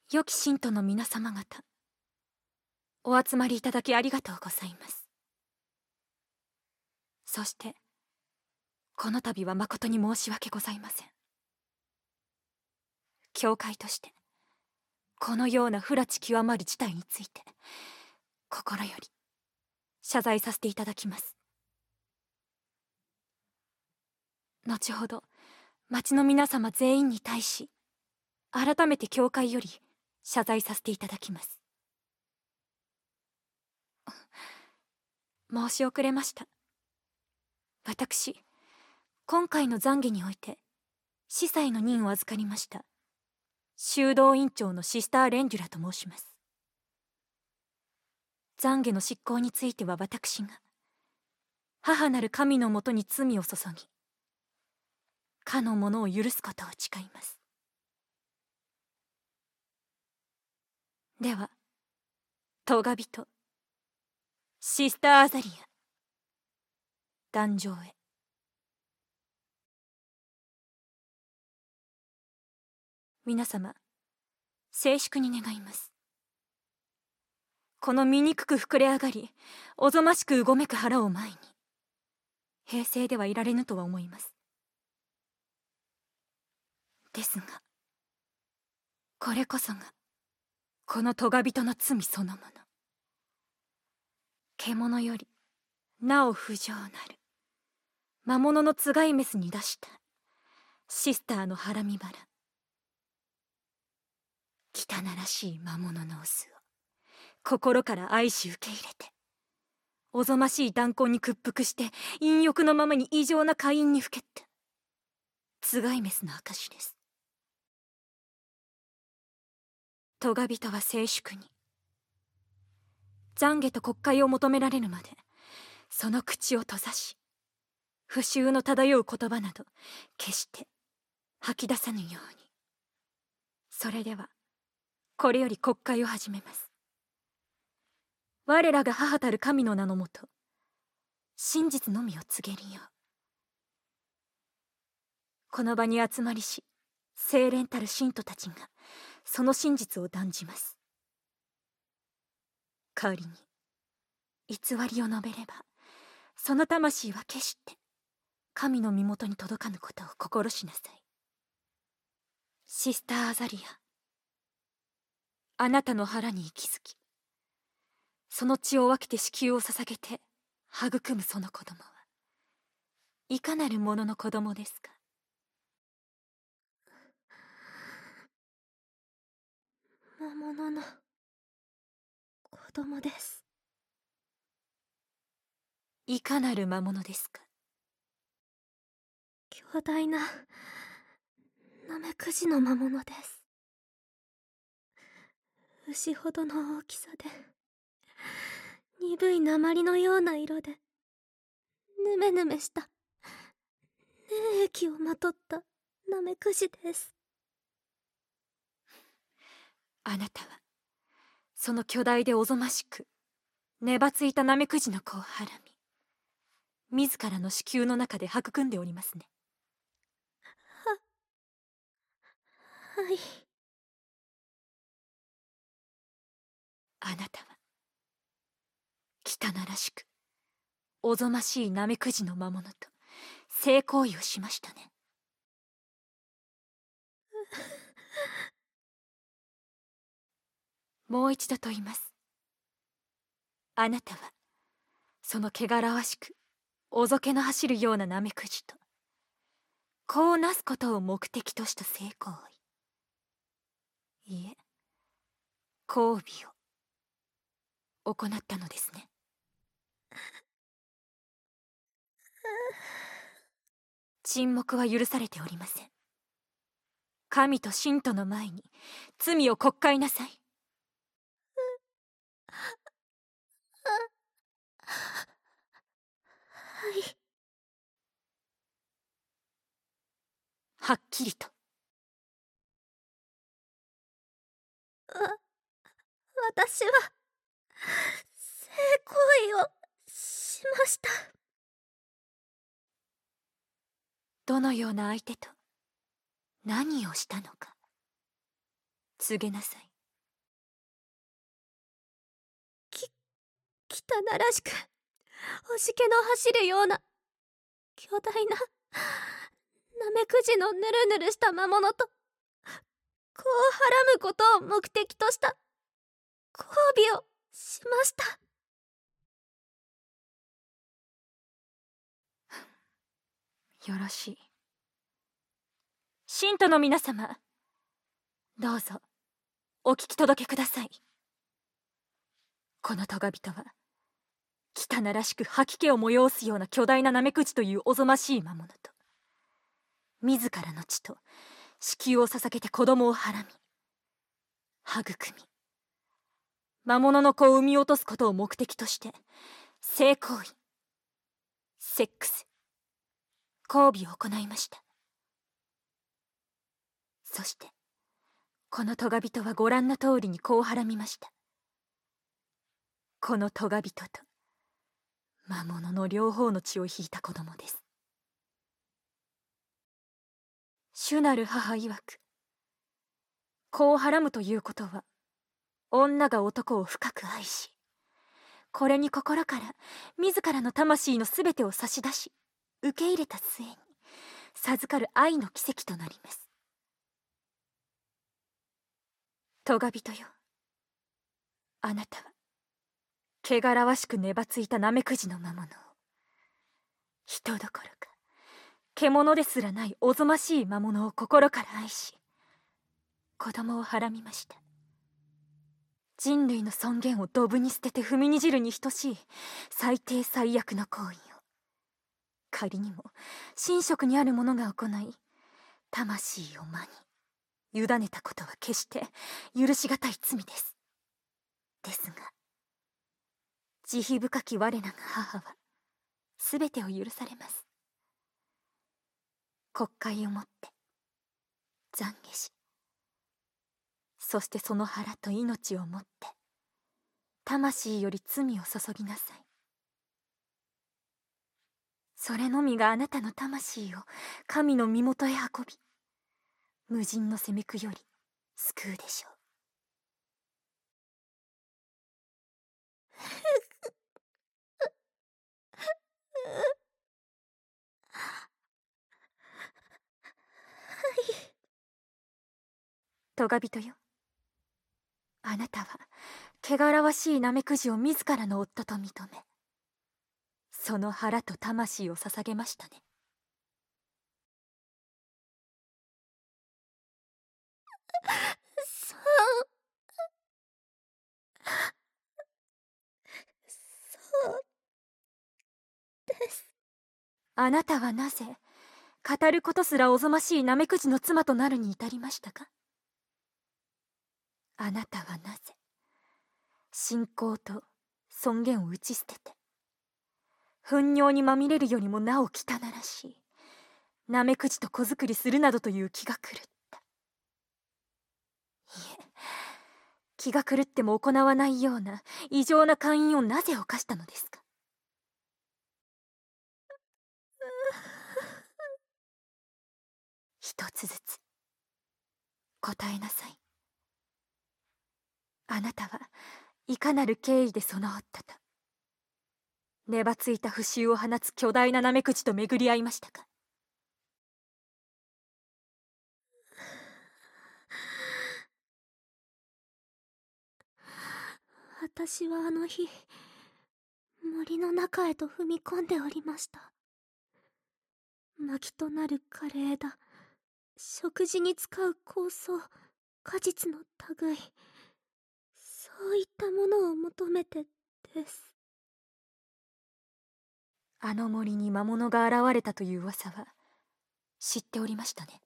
良き信徒の皆様方、お集まりいただきありがとうございます。そしてこの度は誠に申し訳ございません。教会としてこのような不埒極まる事態について心より謝罪させていただきます。後ほど町の皆様全員に対し改めて教会より謝罪させていただきます。申し遅れました。私、今回の懺悔において司祭の任を預かりました修道院長のシスター・レンデュラと申します。懺悔の執行については私が母なる神のもとに罪を注ぎ、かの者を許すことを誓います。ではトガ人シスター・アザリア、壇上へ。皆様、静粛に願います。この醜く膨れ上がりおぞましくうごめく腹を前に平静ではいられぬとは思います。ですがこれこそがこのトガ人の罪そのもの。獣よりなお不浄なる魔物のつがいメスに出したシスターのハラミバラ、汚らしい魔物のオスを心から愛し受け入れて、おぞましい断根に屈服して陰欲のままに異常な下陰にふけったつがいメスの証です。トガ人は静粛に懺悔と国会を求められるまでその口を閉ざし、不臭の漂う言葉など決して吐き出さぬように。それではこれより国会を始めます。我らが母たる神の名のもと真実のみを告げるよう。この場に集まりし清廉たる信徒たちがその真実を断じます。仮に偽りを述べればその魂は決して神の身元に届かぬことを心しなさい。シスター・アザリア、あなたの腹に息づきその血を分けて子宮を捧げて育むその子供はいかなる者の子供ですか。 魔物の子供です。 いかなる魔物ですか。 巨大なナメクジの魔物です。牛ほどの大きさで鈍い鉛のような色でヌメヌメした粘液をまとったナメクジです。 あなたはその巨大でおぞましくねばついたナメクジの子をはらみ自らの子宮の中で育んでおりますね。 はい。 あなたは汚らしくおぞましいナメクジの魔物と性行為をしましたね。もう一度問います。あなたはその汚らわしくおぞけの走るようなナメクジと子をなすことを目的とした性行為、いえ交尾を行ったのですね。沈黙は許されておりません。神と信徒の前に罪を告解なさい。 はい。 はっきりと。 私は性行為をしました。 どのような相手と何をしたのか告げなさい。 汚らしく星気の走るような巨大なナメクジのぬるぬるした魔物と子をはらむことを目的とした交尾をしました。 よろしい。信徒の皆様、どうぞお聞き届けください。このトガビトは汚らしく吐き気を催すような巨大なナメクジというおぞましい魔物と、自らの血と子宮を捧げて子供をはらみ育み、魔物の子を産み落とすことを目的として性行為、セックス、交尾を行いました。そしてこのトガビトはご覧の通りに子をはらみました。このトガビトと魔物の両方の血を引いた子供です。主なる母曰く、子をはらむということは女が男を深く愛し、これに心から自らの魂のすべてを差し出し受け入れた末に授かる愛の奇跡となります。トガビトよ、あなたは汚らわしくねばついたナメクジの魔物を、人どころか獣ですらないおぞましい魔物を心から愛し、子供をはらみました。人類の尊厳をドブに捨てて踏みにじるに等しい最低最悪の行為を、仮にも神職にある者が行い魂を魔に委ねたことは決して許しがたい罪です。ですが慈悲深き我らが母は全てを許されます。国会をもって懺悔し、そしてその腹と命をもって魂より罪を注ぎなさい。それのみがあなたの魂を神の身元へ運び、無尽の責め苦より救うでしょう。トガビトよ、あなたは汚らわしいナメクジを自らの夫と認め、その腹と魂を捧げましたね。 そうです。 あなたはなぜ語ることすらおぞましいナメクジの妻となるに至りましたか？あなたはなぜ信仰と尊厳を打ち捨てて、糞尿にまみれるよりもなお汚らしいナメクジと子作りするなどという気が狂った。いえ、気が狂っても行わないような異常な姦淫をなぜ犯したのですか？一つずつ答えなさい。あなたはいかなる経緯でその夫とねばついた不臭を放つ巨大なナメクジと巡り合いましたか？ 私はあの日森の中へと踏み込んでおりました。薪となる枯れ枝、食事に使う香草、果実の類、そういったものを求めてです。 あの森に魔物が現れたという噂は知っておりましたね。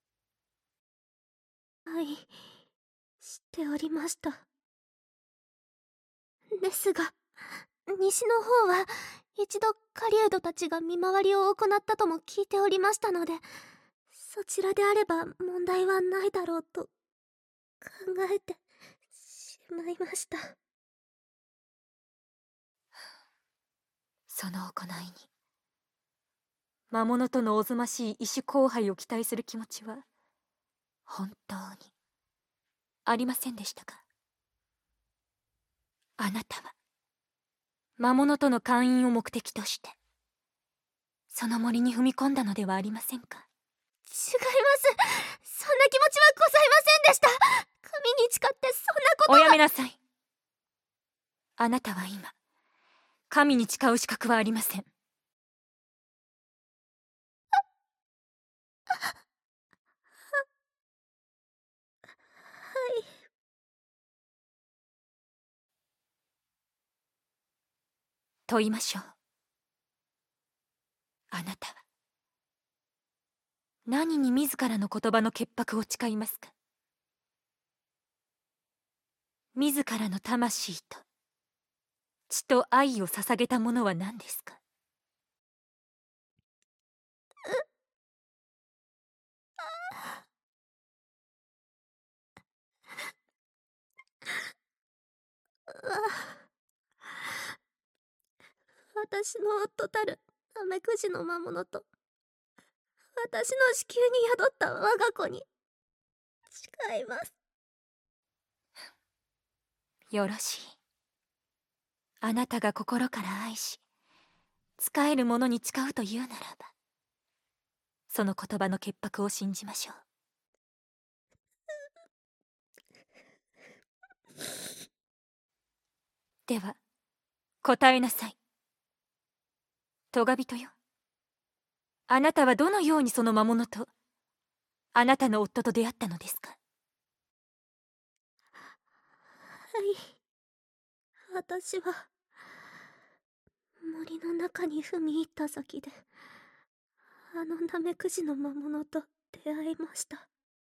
はい、知っておりました。ですが、西の方は一度狩人たちが見回りを行ったとも聞いておりましたので、そちらであれば問題はないだろうと考えてしまいました。 その行いに魔物とのおぞましい異種交配を期待する気持ちは本当にありませんでしたか？あなたは魔物との姦淫を目的としてその森に踏み込んだのではありませんか？ 違います。そんな気持ちはございませんでした。神に誓ってそんなことは。 おやめなさい。あなたは今神に誓う資格はありません。 はい。 と言いましょう。あなたは何に自らの言葉の潔白を誓いますか？自らの魂と血と愛を捧げたものは何ですか？ 私の夫たるナメクジの魔物と私の子宮に宿った我が子に誓います。 よろしい。あなたが心から愛し仕える者に誓うというならば、その言葉の潔白を信じましょう。では答えなさい。トガ人よ、あなたはどのようにその魔物とあなたの夫と出会ったのですか？ はい、私は森の中に踏み入った先であのナメクジの魔物と出会いました。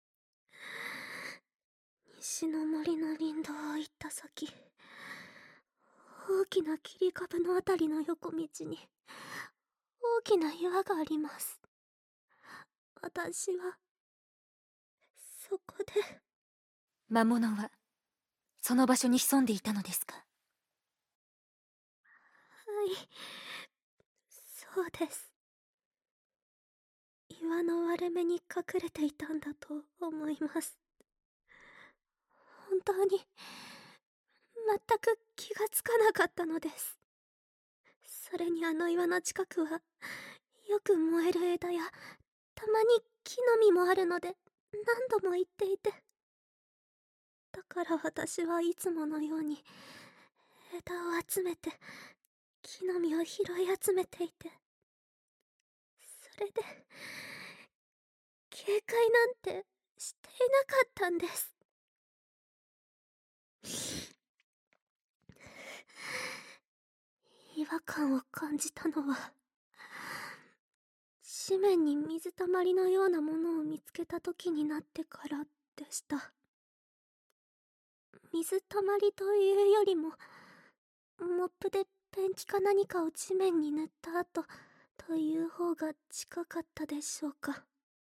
西の森の林道を行った先、大きな切り株のあたりの横道に大きな岩があります。私はそこで。 魔物はその場所に潜んでいたのですか？ はい、そうです。岩の割れ目に隠れていたんだと思います。本当に全く気がつかなかったのです。それにあの岩の近くはよく燃える枝やたまに木の実もあるので何度も言っていて、だから私はいつものように枝を集めて木の実を拾い集めていて、それで警戒なんてしていなかったんです。違和感を感じたのは地面に水たまりのようなものを見つけた時になってからでした。水たまりというよりもモップでペンキか何かを地面に塗った後という方が近かったでしょうか。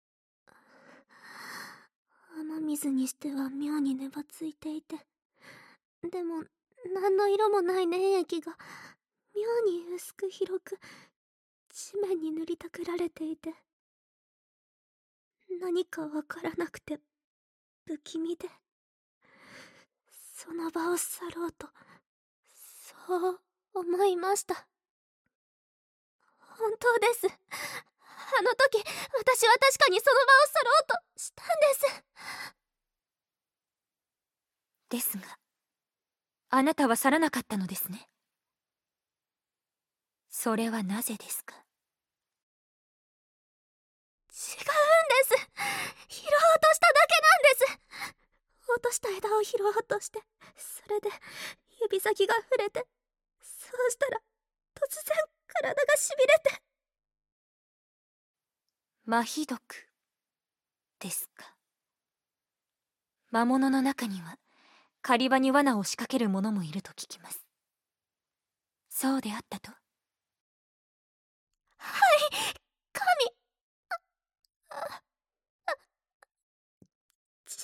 雨水にしては妙に粘ついていて、でも何の色もない粘液が妙に薄く広く地面に塗りたくられていて、何かわからなくて不気味で、その場を去ろうとそう思いました。本当です。あの時私は確かにその場を去ろうとしたんです。 ですがあなたは去らなかったのですね。それはなぜですか？ 違うんです。拾おうとしただけなんです。落とした枝を拾おうとして、それで指先が触れて、そうしたら突然体がしびれて。 麻痺毒ですか？魔物の中には狩り場に罠を仕掛ける者もいると聞きます。そうであったと？ はい、神。ち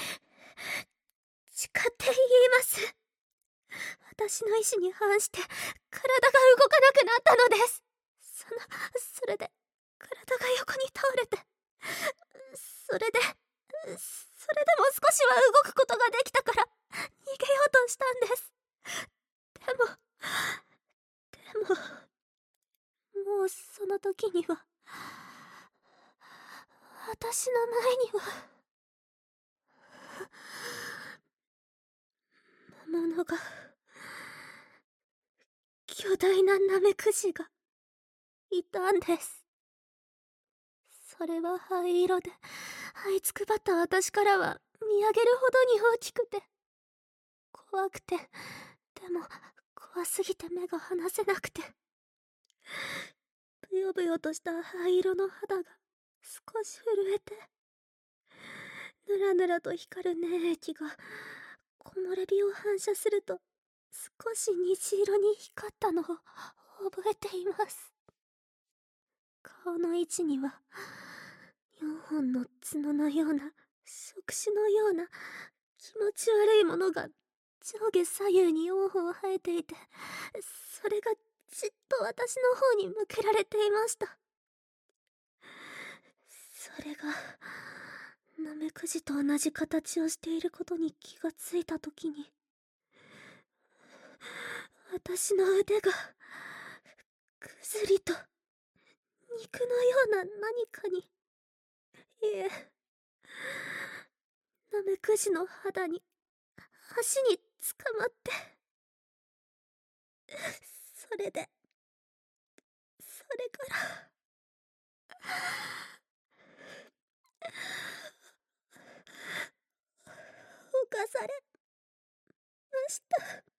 誓って言います。私の意志に反して体が動かなくなったのです。それで体が横に倒れて、それでも少しは動くことができたから逃げようとしたんです。でも時には、私の前には、魔物が、巨大なナメクジが、いたんです。それは灰色で、這いつくばった私からは見上げるほどに大きくて、怖くて、でも怖すぎて目が離せなくて、ブヨブヨとした灰色の肌が少し震えて、ぬらぬらと光る粘液が木漏れ日を反射すると少し虹色に光ったのを覚えています。顔の位置には4本の角のような触手のような気持ち悪いものが上下左右に4本生えていて、それがじっと私の方に向けられていました。それがナメクジと同じ形をしていることに気がついたときに、私の腕がぐずりと肉のような何かに、いえ、ナメクジの肌に、足に捕まって、それから犯されました。